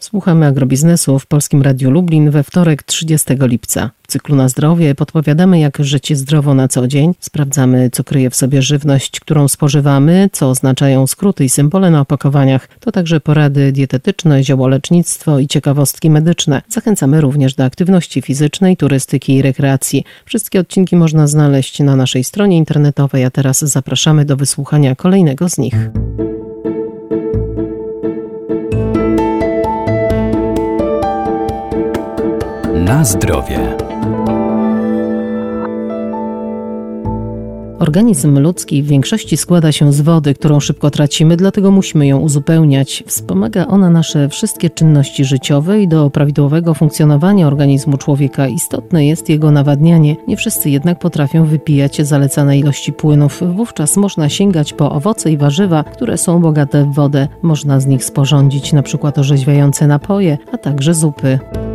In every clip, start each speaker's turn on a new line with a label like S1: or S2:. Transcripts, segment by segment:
S1: Słuchamy agrobiznesu w Polskim Radiu Lublin we wtorek 30 lipca. W cyklu Na zdrowie podpowiadamy, jak żyć zdrowo na co dzień. Sprawdzamy, co kryje w sobie żywność, którą spożywamy, co oznaczają skróty i symbole na opakowaniach. To także porady dietetyczne, ziołolecznictwo i ciekawostki medyczne. Zachęcamy również do aktywności fizycznej, turystyki i rekreacji. Wszystkie odcinki można znaleźć na naszej stronie internetowej, a teraz zapraszamy do wysłuchania kolejnego z nich.
S2: Na zdrowie.
S1: Organizm ludzki w większości składa się z wody, którą szybko tracimy, dlatego musimy ją uzupełniać. Wspomaga ona nasze wszystkie czynności życiowe i do prawidłowego funkcjonowania organizmu człowieka istotne jest jego nawadnianie. Nie wszyscy jednak potrafią wypijać zalecane ilości płynów. Wówczas można sięgać po owoce i warzywa, które są bogate w wodę. Można z nich sporządzić np. orzeźwiające napoje, a także zupy.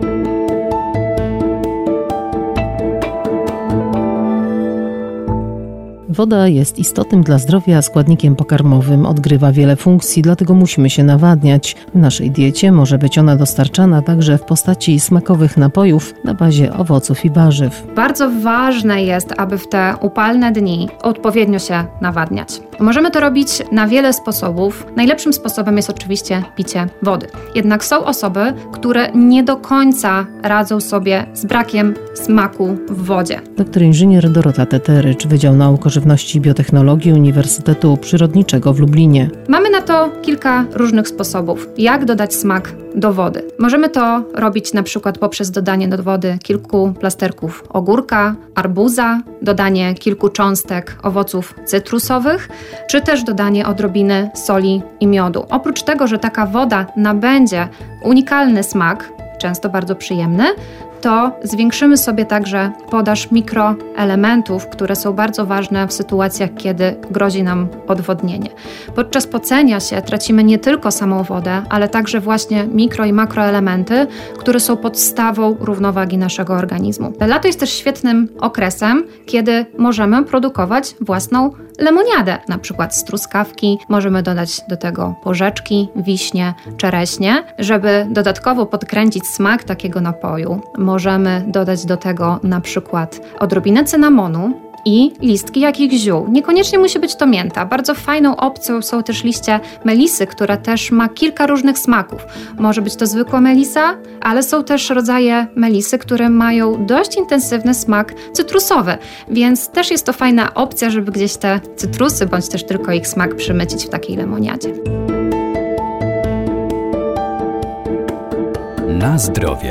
S1: Woda jest istotnym dla zdrowia składnikiem pokarmowym, odgrywa wiele funkcji, dlatego musimy się nawadniać. W naszej diecie może być ona dostarczana także w postaci smakowych napojów na bazie owoców i warzyw.
S3: Bardzo ważne jest, aby w te upalne dni odpowiednio się nawadniać. Możemy to robić na wiele sposobów. Najlepszym sposobem jest oczywiście picie wody. Jednak są osoby, które nie do końca radzą sobie z brakiem smaku w wodzie.
S1: Doktor inżynier Dorota Teterycz, Wydział Nauk o Żywności i Biotechnologii Uniwersytetu Przyrodniczego w Lublinie.
S3: Mamy na to kilka różnych sposobów, jak dodać smak do wody. Możemy to robić na przykład poprzez dodanie do wody kilku plasterków ogórka, arbuza, dodanie kilku cząstek owoców cytrusowych, czy też dodanie odrobiny soli i miodu. Oprócz tego, że taka woda nabędzie unikalny smak, często bardzo przyjemny, to zwiększymy sobie także podaż mikroelementów, które są bardzo ważne w sytuacjach, kiedy grozi nam odwodnienie. Podczas pocenia się tracimy nie tylko samą wodę, ale także właśnie mikro i makroelementy, które są podstawą równowagi naszego organizmu. Lato jest też świetnym okresem, kiedy możemy produkować własną lemoniadę, na przykład z truskawki. Możemy dodać do tego porzeczki, wiśnie, czereśnie, żeby dodatkowo podkręcić smak takiego napoju. Możemy dodać do tego na przykład odrobinę cynamonu i listki jakichś ziół. Niekoniecznie musi być to mięta. Bardzo fajną opcją są też liście melisy, która też ma kilka różnych smaków. Może być to zwykła melisa, ale są też rodzaje melisy, które mają dość intensywny smak cytrusowy, więc też jest to fajna opcja, żeby gdzieś te cytrusy, bądź też tylko ich smak przymycić w takiej lemoniadzie.
S2: Na zdrowie.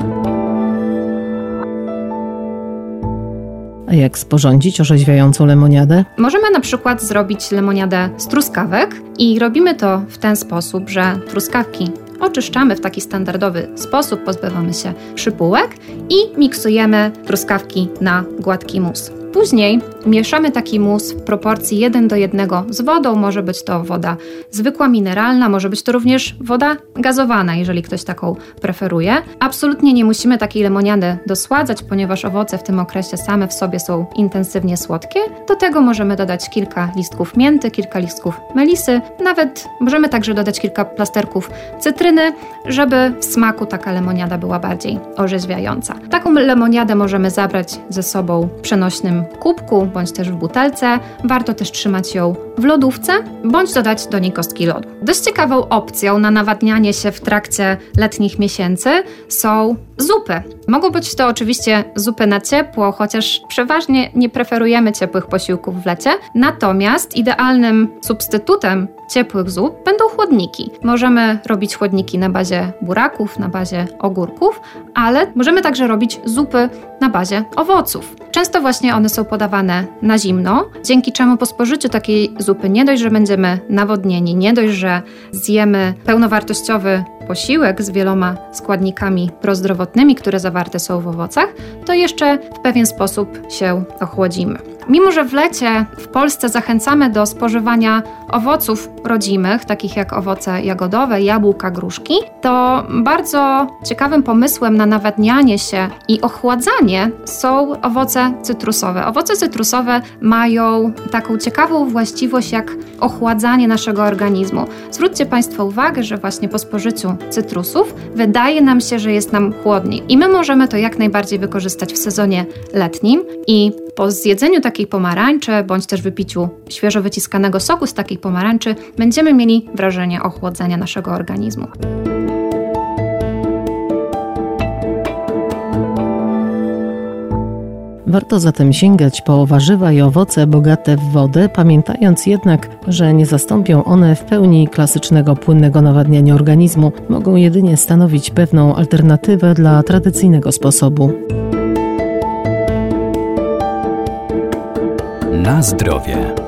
S1: A jak sporządzić orzeźwiającą lemoniadę?
S3: Możemy na przykład zrobić lemoniadę z truskawek i robimy to w ten sposób, że truskawki oczyszczamy w taki standardowy sposób, pozbywamy się szypułek i miksujemy truskawki na gładki mus. Później mieszamy taki mus w proporcji 1:1 z wodą. Może być to woda zwykła, mineralna, może być to również woda gazowana, jeżeli ktoś taką preferuje. Absolutnie nie musimy takiej lemoniady dosładzać, ponieważ owoce w tym okresie same w sobie są intensywnie słodkie. Do tego możemy dodać kilka listków mięty, kilka listków melisy. Nawet możemy także dodać kilka plasterków cytryny, żeby w smaku taka lemoniada była bardziej orzeźwiająca. Taką lemoniadę możemy zabrać ze sobą w przenośnym kubku, bądź też w butelce. Warto też trzymać ją w lodówce, bądź dodać do niej kostki lodu. Dość ciekawą opcją na nawadnianie się w trakcie letnich miesięcy są zupy. Mogą być to oczywiście zupy na ciepło, chociaż przeważnie nie preferujemy ciepłych posiłków w lecie. Natomiast idealnym substytutem ciepłych zup będą chłodniki. Możemy robić chłodniki na bazie buraków, na bazie ogórków, ale możemy także robić zupy na bazie owoców. Często właśnie one są podawane na zimno, dzięki czemu po spożyciu takiej zupy nie dość, że będziemy nawodnieni, nie dość, że zjemy pełnowartościowy posiłek z wieloma składnikami prozdrowotnymi, które zawarte są w owocach, to jeszcze w pewien sposób się ochłodzimy. Mimo że w lecie w Polsce zachęcamy do spożywania owoców rodzimych, takich jak owoce jagodowe, jabłka, gruszki, to bardzo ciekawym pomysłem na nawadnianie się i ochładzanie są owoce cytrusowe. Owoce cytrusowe mają taką ciekawą właściwość jak ochładzanie naszego organizmu. Zwróćcie Państwo uwagę, że właśnie po spożyciu cytrusów wydaje nam się, że jest nam chłodniej i my możemy to jak najbardziej wykorzystać w sezonie letnim i po zjedzeniu takiej pomarańczy, bądź też wypiciu świeżo wyciskanego soku z takiej pomarańczy, będziemy mieli wrażenie ochłodzenia naszego organizmu.
S1: Warto zatem sięgać po warzywa i owoce bogate w wodę, pamiętając jednak, że nie zastąpią one w pełni klasycznego płynnego nawadniania organizmu, mogą jedynie stanowić pewną alternatywę dla tradycyjnego sposobu.
S2: Na zdrowie.